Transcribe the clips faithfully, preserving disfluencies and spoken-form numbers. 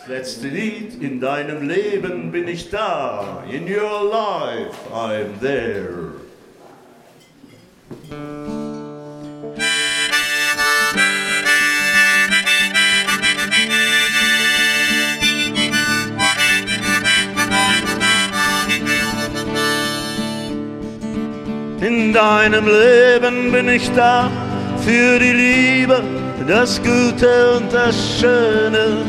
Letzte Lied, in deinem Leben bin ich da. In your life I'm there. In deinem Leben bin ich da, für die Liebe, das Gute und das Schöne.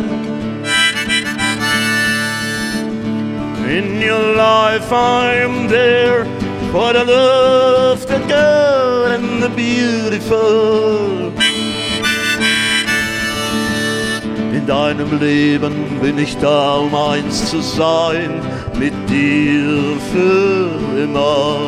In your life I'm there, for the love, the good and the beautiful. In deinem Leben bin ich da, um eins zu sein, mit dir für immer.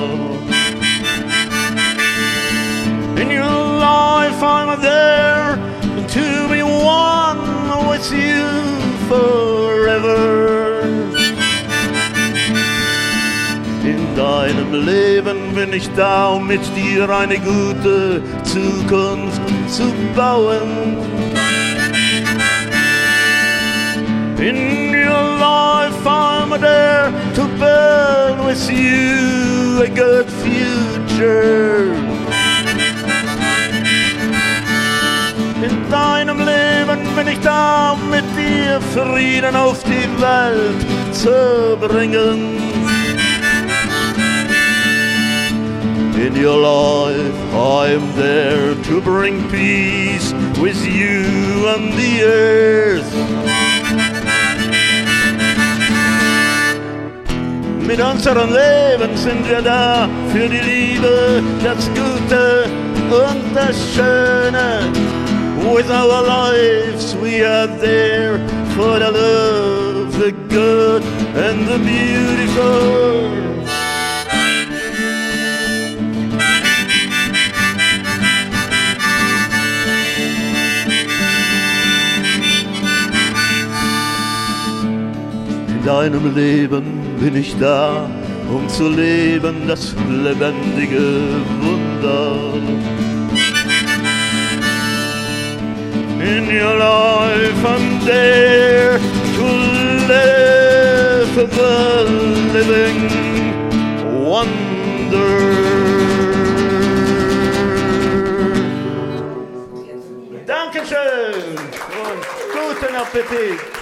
In your life I'm there to be one with you forever. In deinem Leben bin ich da, um mit dir eine gute Zukunft zu bauen. In your life I'm there to build with you a good future. In deinem Leben bin ich da, um mit dir Frieden auf die Welt zu bringen. In your life I'm there to bring peace with you on the earth. Mit unserem Leben sind wir da, für die Liebe, das Gute und das Schöne. With our lives we are there for the love, the good and the beautiful. In deinem Leben bin ich da, um zu leben das lebendige Wunder. In your life I'm there to live the living wonder. Dankeschön und guten Appetit.